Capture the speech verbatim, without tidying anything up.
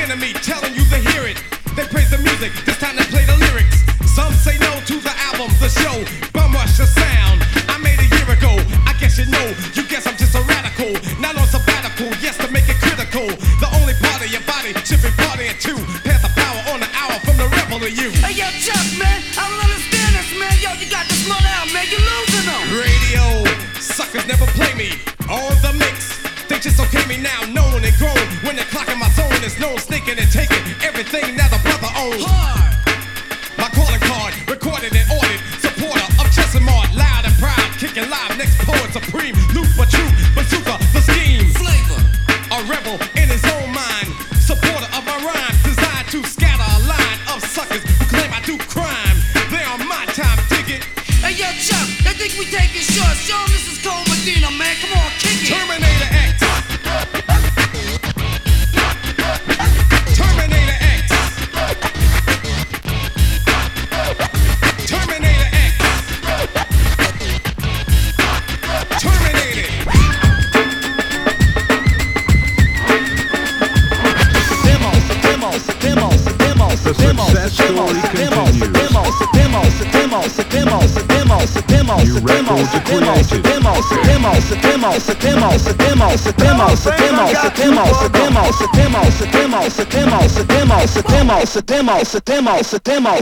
enemy telling you to hear it. They praise the music, this time they play the lyrics. Some say no to the album, the show, bum rush the sound. I made a year ago, I guess you know. You guess I'm just a radical, not on sabbatical. Yes, to make it critical. The only part of your body should be partying too. Pass the power on the hour from the rebel to you. Hey yo, Chuck, man, I don't understand this, man. Yo, you got this money out, man. You losing them. Radio suckers never play me on the mix. They just okay me now, known and grown. When they're clocking my zone, it's known, sneaking and taking everything now the brother owns. Hard. My calling card, recorded and ordered. Supporter of Chesson Mart, loud and proud. Kicking live, next poet supreme. Loop but true, bazooka, the scheme. Flavor. A rebel in his own mind. Supporter of my rhymes, designed to scatter a line of suckers who claim I do crime. They on my time, dig it. Hey yo, Chuck, they think we taking shots. Show 'em this is Cole Medina, man. Come on, kick it. Terminator X. Terminator X. Terminator X. Terminated. Demos, demos, demos, demos, The demos, success story demos, continues. demos, demos, demos, demos, demos, demos, New records are demos, created. demos, demos, demos, demos, demos, demos, demos, demos, demos, demos, demos, demos, demos, demos, demos, demos, demos, demos,